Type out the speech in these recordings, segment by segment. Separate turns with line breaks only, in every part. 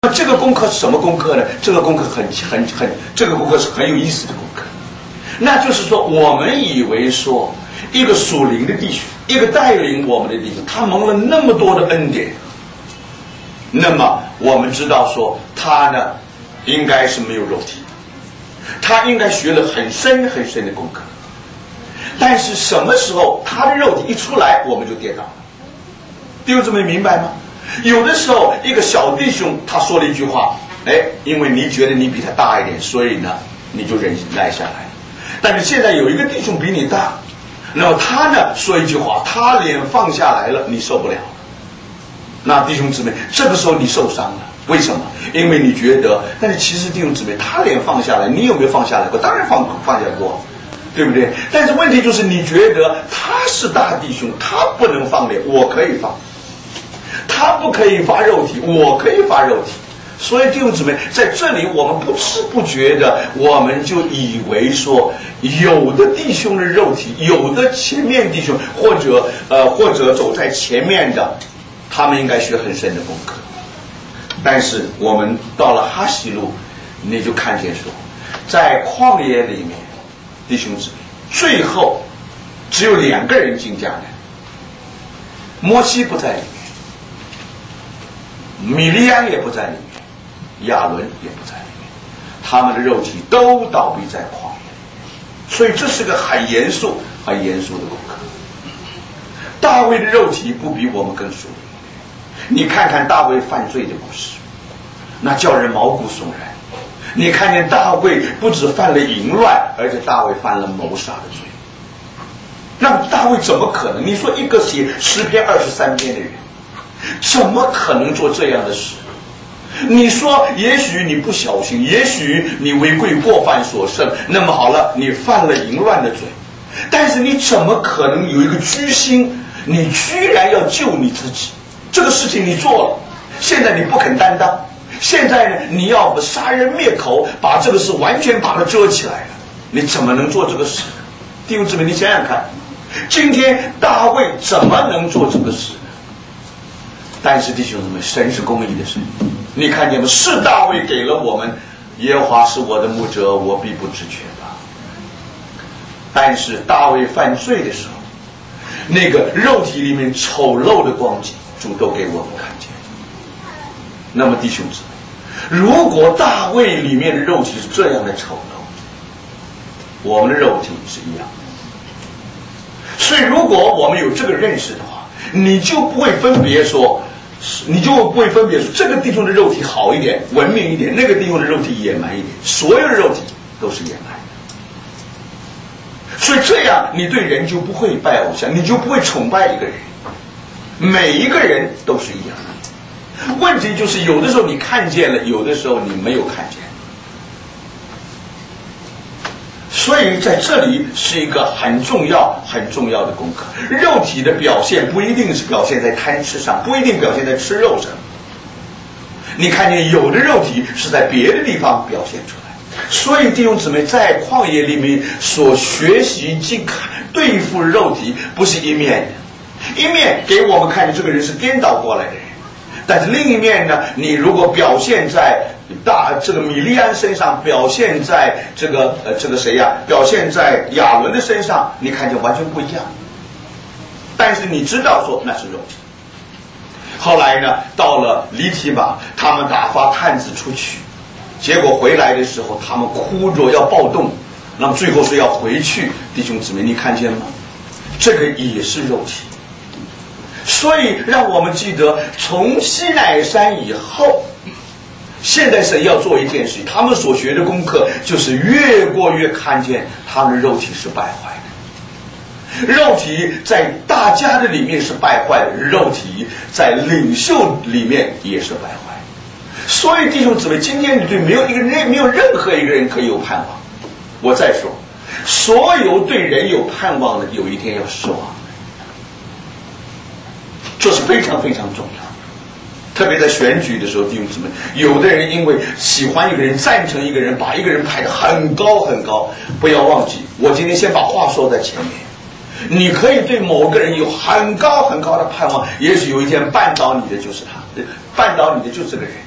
那这个功课是什么功课呢？这个功课这个功课是很有意思的功课。那就是说，我们以为说一个属灵的弟兄，一个带领我们的弟兄，他蒙了那么多的恩典，那么我们知道说他呢，应该是没有肉体，他应该学了很深很深的功课。但是什么时候他的肉体一出来，我们就跌倒了？弟兄姊妹明白吗？有的时候一个小弟兄他说了一句话，因为你觉得你比他大一点，所以呢你就忍耐下来。但是现在有一个弟兄比你大，那么他呢说一句话，他脸放下来了，你受不了。那弟兄姊妹，这个时候你受伤了，为什么？因为你觉得，但是其实弟兄姊妹，他脸放下来，你有没有放下来过？当然放下过，对不对？但是问题就是你觉得他是大弟兄，他不能放脸，我可以放。他不可以发肉体，我可以发肉体。所以弟兄姊妹，在这里我们不知不觉的，我们就以为说，有的弟兄的肉体，有的前面弟兄或者走在前面的，他们应该学很深的功课。但是我们到了哈西路，你就看见说，在旷野里面，弟兄姊妹，最后只有2个人进迦南，摩西不在里面，米利安也不在里面，亚伦也不在里面，他们的肉体都倒闭在旷野。所以这是个很严肃的功课。大卫的肉体不比我们更属灵。你看看大卫犯罪的故事，那叫人毛骨悚然。你看见大卫不止犯了淫乱，而且大卫犯了谋杀的罪。那么大卫怎么可能？你说一个写诗篇23篇的人，怎么可能做这样的事？你说也许你不小心，也许你违规过犯所胜，那么好了，你犯了淫乱的罪，但是你怎么可能有一个居心，你居然要救你自己？这个事情你做了，现在你不肯担当，现在呢你要杀人灭口，把这个事完全把它遮起来了，你怎么能做这个事？弟兄姊妹，你想想看，今天大卫怎么能做这个事？但是弟兄姊妹，神是公义的神，你看见吗？是大卫给了我们，耶和华是我的牧者，我必不致缺乏。但是大卫犯罪的时候，那个肉体里面丑陋的光景，主都给我们看见。那么弟兄姊妹，如果大卫里面的肉体是这样的丑陋，我们的肉体是一样的。所以如果我们有这个认识的话，你就不会分别说这个弟兄的肉体好一点，文明一点，那个弟兄的肉体野蛮一点，所有的肉体都是野蛮的。所以这样你对人就不会拜偶像，你就不会崇拜一个人，每一个人都是一样的。问题就是有的时候你看见了，有的时候你没有看见。所以在这里是一个很重要的功课。肉体的表现不一定是表现在贪吃上，不一定表现在吃肉上。你看见有的肉体是在别的地方表现出来。所以弟兄姊妹，在旷野里面所学习对付肉体，不是一面的，一面给我们看见这个人是颠倒过来的人，但是另一面呢，你如果表现在这个米利安身上，表现在这个谁呀？表现在亚伦的身上，你看见完全不一样。但是你知道说那是肉体。后来呢，到了黎提玛，他们打发探子出去，结果回来的时候，他们哭着要暴动，那么最后是要回去。弟兄姊妹，你看见吗？这个也是肉体。所以让我们记得，从西乃山以后，现在神要做一件事情，他们所学的功课就是越过越看见他们的肉体是败坏的，肉体在大家的里面是败坏的，肉体在领袖里面也是败坏的。所以弟兄姊妹，今天你对没有任何一个人可以有盼望。我再说，所有对人有盼望的，有一天要失望，这是非常非常重要。特别在选举的时候，弟兄姊妹，有的人因为喜欢一个人，赞成一个人，把一个人排得很高很高。不要忘记，我今天先把话说在前面。你可以对某个人有很高很高的盼望，也许有一天绊倒你的就是他，绊倒你的就是这个人。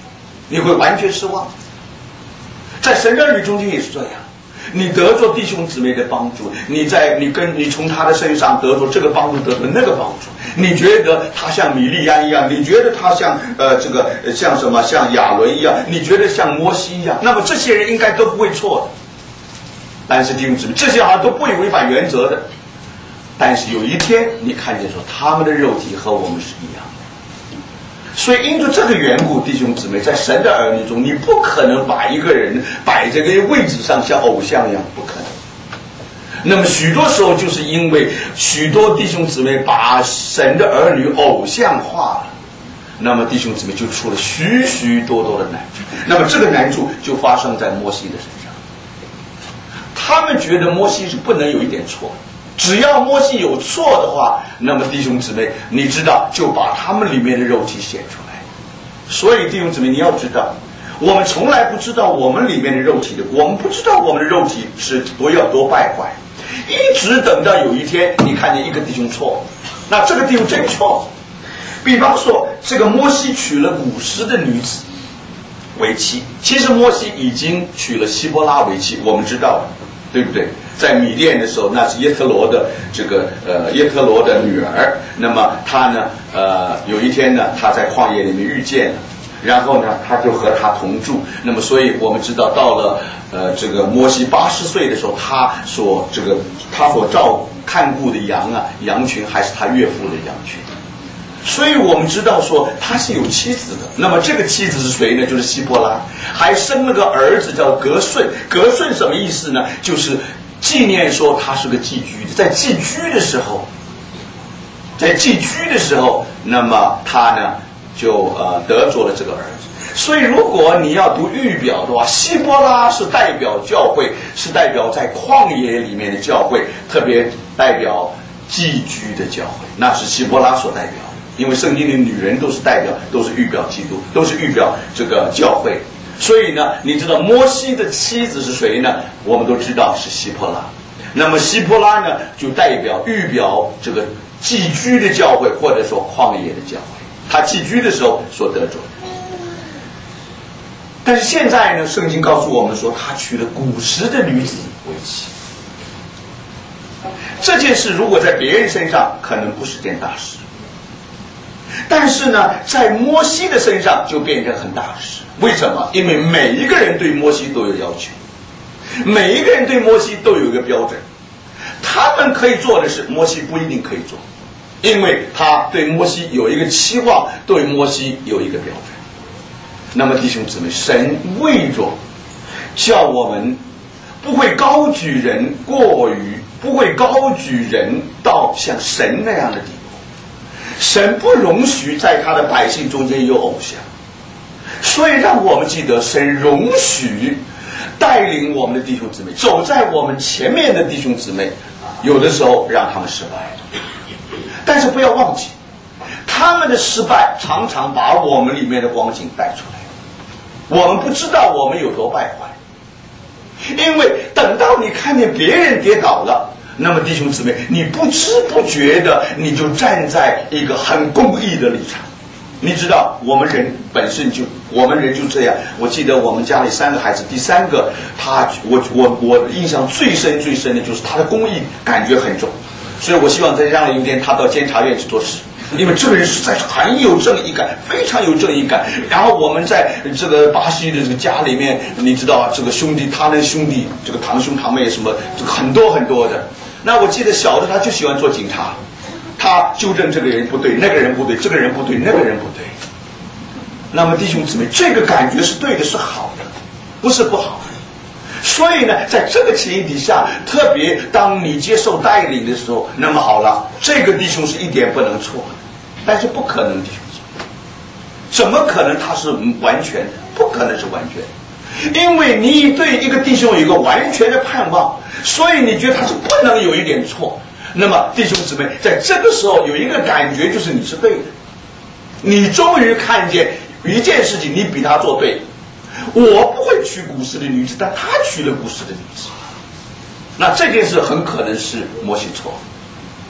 你会完全失望。在神的儿女中间也是这样，你得着弟兄姊妹的帮助，你从他的身上得着这个帮助，得着那个帮助，你觉得他像米利安一样，你觉得他像像什么，像亚伦一样，你觉得像摩西一样，那么这些人应该都不会错的。但是弟兄姊妹，这些好像都不会违反原则的。但是有一天，你看见说他们的肉体和我们是一样的。所以因着这个缘故，弟兄姊妹，在神的儿女中，你不可能把一个人摆在个位置上像偶像一样，不可能。那么许多时候就是因为许多弟兄姊妹把神的儿女偶像化了，那么弟兄姊妹就出了许许多多的难处。那么这个难处就发生在摩西的身上，他们觉得摩西是不能有一点错，只要摩西有错的话，那么弟兄姊妹，你知道就把他们里面的肉体显出来。所以弟兄姊妹，你要知道，我们从来不知道我们里面的肉体的，我们不知道我们的肉体是多败坏，一直等到有一天你看见一个弟兄错，那这个弟兄真错。比方说，这个摩西娶了古时的女子为妻，其实摩西已经娶了希波拉为妻，我们知道了，对不对？在米甸的时候，那是耶特罗的耶特罗的女儿。那么他呢，有一天呢，他在旷野里面遇见了，然后呢，他就和他同住。那么，所以我们知道，到了这个摩西80岁的时候，他所看顾的羊群还是他岳父的羊群。所以我们知道说他是有妻子的。那么这个妻子是谁呢？就是希波拉，还生了个儿子叫革顺。革顺什么意思呢？就是纪念说他是个寄居的，在寄居的时候，那么他呢就得着了这个儿子。所以如果你要读预表的话，希波拉是代表教会，是代表在旷野里面的教会，特别代表寄居的教会，那是希波拉所代表的。因为圣经里女人都是预表基督，都是预表这个教会。所以呢，你知道摩西的妻子是谁呢？我们都知道是希波拉。那么希波拉呢，就预表这个寄居的教会，或者说旷野的教会，他寄居的时候所得着。但是现在呢，圣经告诉我们说，他娶了古时的女子为妻。这件事如果在别人身上可能不是件大事，但是呢，在摩西的身上就变成很大的事。为什么？因为每一个人对摩西都有要求，每一个人对摩西都有一个标准，他们可以做的事，摩西不一定可以做，因为他对摩西有一个期望，对摩西有一个标准。那么弟兄姊妹，神为着叫我们不会高举人不会高举人到像神那样的地步。神不容许在他的百姓中间有偶像，所以让我们记得，神容许带领我们的弟兄姊妹，走在我们前面的弟兄姊妹，有的时候让他们失败，但是不要忘记，他们的失败常常把我们里面的光景带出来。我们不知道我们有多败坏，因为等到你看见别人跌倒了，那么弟兄姊妹，你不知不觉的你就站在一个很公义的立场。你知道我们人就这样。我记得我们家里3个孩子，第3个我印象最深的就是他的公义感觉很重，所以我希望在将来有一天他到监察院去做事，因为这个人实在是很有正义感，非常有正义感。然后我们在这个巴西的这个家里面，你知道这个兄弟，他的兄弟，这个堂兄堂妹什么，这个很多的。那我记得小的他就喜欢做警察，他纠正这个人不对，那个人不对，这个人不对，那个人不对。那么弟兄姊妹，这个感觉是对的，是好的，不是不好的。所以呢，在这个前提下，特别当你接受带领的时候，那么好了，这个弟兄是一点不能错的，但是不可能弟兄姊妹，怎么可能他是完全的？不可能是完全的，因为你对一个弟兄有一个完全的盼望，所以你觉得他是不能有一点错。那么弟兄姊妹，在这个时候有一个感觉，就是你是对的，你终于看见一件事情，你比他做对。我不会娶古时的女子，但他娶了古时的女子，那这件事很可能是摩西错，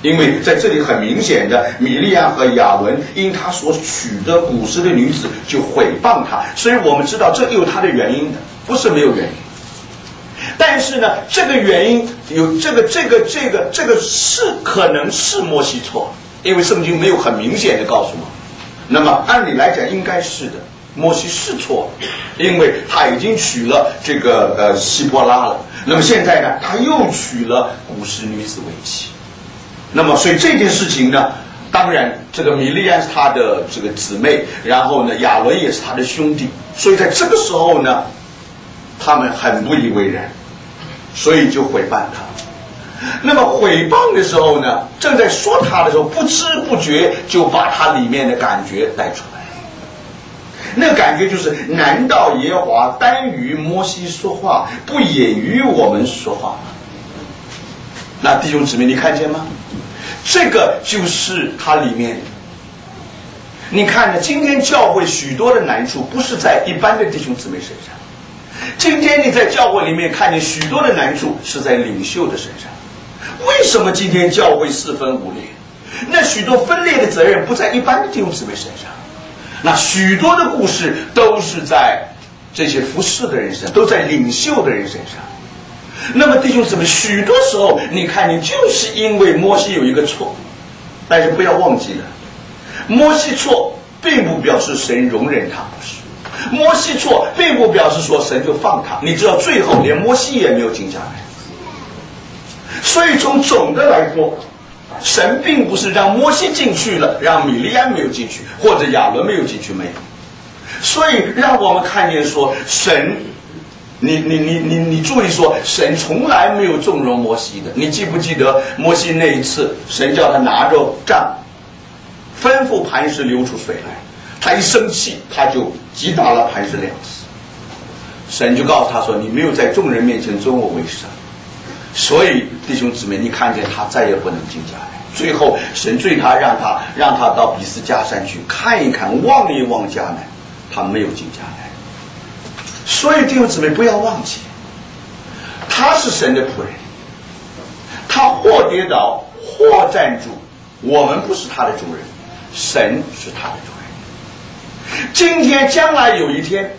因为在这里很明显的，米利暗和亚伦因他所娶的古时的女子就毁谤他，所以我们知道这有他的原因的，不是没有原因。但是呢，这个原因有这个是可能是摩西错，因为圣经没有很明显的告诉我们。那么按理来讲应该是的，摩西是错，因为他已经娶了这个希波拉了。那么现在呢，他又娶了古时女子为妻。那么所以这件事情呢，当然这个米利暗是他的这个姊妹，然后呢亚伦也是他的兄弟，所以在这个时候呢，他们很不以为然，所以就毁谤他。那么毁谤的时候呢，正在说他的时候，不知不觉就把他里面的感觉带出来。那个感觉就是：难道耶和华单与摩西说话，不也与我们说话吗？那弟兄姊妹，你看见吗？这个就是它里面。你看呢，今天教会许多的难处，不是在一般的弟兄姊妹身上。今天你在教会里面看见许多的难处，是在领袖的身上。为什么今天教会四分五裂？那许多分裂的责任不在一般的弟兄姊妹身上，那许多的故事都是在这些服侍的人身上，都在领袖的人身上。那么弟兄姊妹，许多时候你看见就是因为摩西有一个错，但是不要忘记了，摩西错并不表示神容忍他，不是。摩西错并不表示说神就放他，你知道最后连摩西也没有进迦南。所以从总的来说，神并不是让摩西进去了，让米利暗没有进去，或者亚伦没有进去，没有。所以让我们看见说神，你注意说，神从来没有纵容摩西的。你记不记得摩西那一次，神叫他拿着杖，吩咐磐石流出水来，他一生气，他就击打了磐石2次。神就告诉他说：“你没有在众人面前尊我为神。”所以弟兄姊妹，你看见他再也不能进迦南。最后神罪他，让他到比斯迦山去看一看，望一望迦南，他没有进迦南。所以弟兄姊妹不要忘记，他是神的仆人，他或跌倒或站住，我们不是他的主人，神是他的主人。今天将来有一天，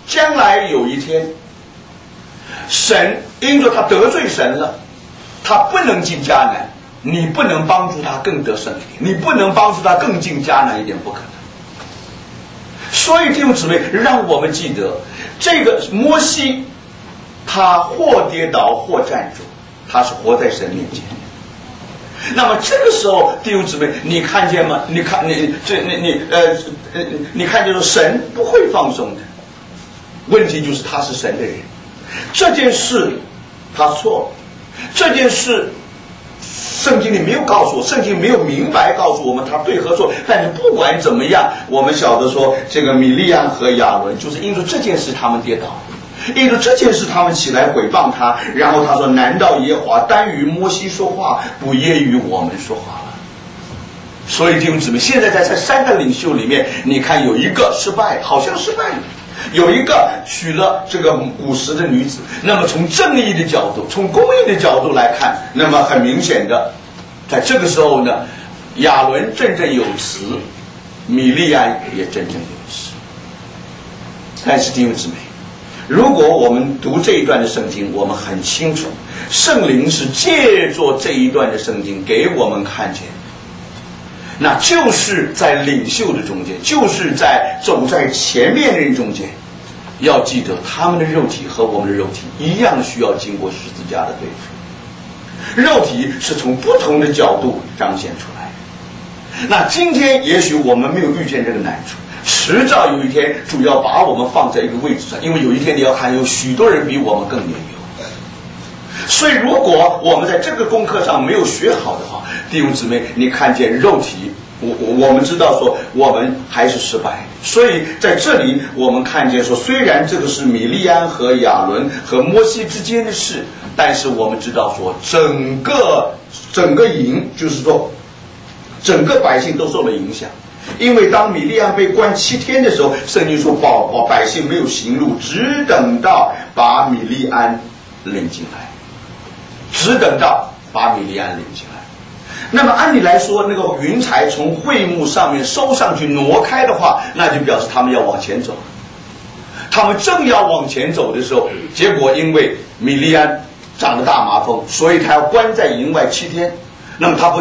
神因着他得罪神了，他不能进迦南，你不能帮助他更得胜一点，你不能帮助他更进迦南一点，不可能。所以弟兄姊妹，让我们记得，这个摩西他或跌倒或站住，他是活在神面前。那么这个时候弟兄姊妹，你看见吗？你看见说神不会放松的。问题就是他是神的人，这件事他错了，这件事圣经里没有告诉我，圣经没有明白告诉我们他对和错。但是不管怎么样，我们晓得说这个米利暗和亚伦就是因着这件事他们跌倒，因着这件事他们起来毁谤他，然后他说：“难道耶和华单与摩西说话，不也与我们说话了？”所以弟兄姊妹，现在在这3个领袖里面，你看有一个失败，好像失败了。有一个娶了这个古时的女子，那么从正义的角度，从公义的角度来看，那么很明显的，在这个时候呢，亚伦振振有词，米利暗也振振有词。但是弟兄姊妹，如果我们读这一段的圣经，我们很清楚，圣灵是借着这一段的圣经给我们看见，那就是在领袖的中间，就是在走在前面的人中间，要记得他们的肉体和我们的肉体一样需要经过十字架的对付，肉体是从不同的角度彰显出来的。那今天也许我们没有遇见这个难处，迟早有一天主要把我们放在一个位置上，因为有一天你要看有许多人比我们更年幼。所以如果我们在这个功课上没有学好的话，弟兄姊妹，你看见肉体，我们知道说我们还是失败。所以在这里我们看见说，虽然这个是米利暗和亚伦和摩西之间的事，但是我们知道说整个营，就是说整个百姓都受了影响。因为当米利暗被关7天的时候，圣经说百姓没有行路，只等到把米利暗领进来，只等到把米利暗领进来。 那么按理来说，那个云彩从会幕上面收上去挪开的话，那就表示他们要往前走。他们正要往前走的时候，结果因为米利安长了大麻风，所以他要关在营外7天。那么他不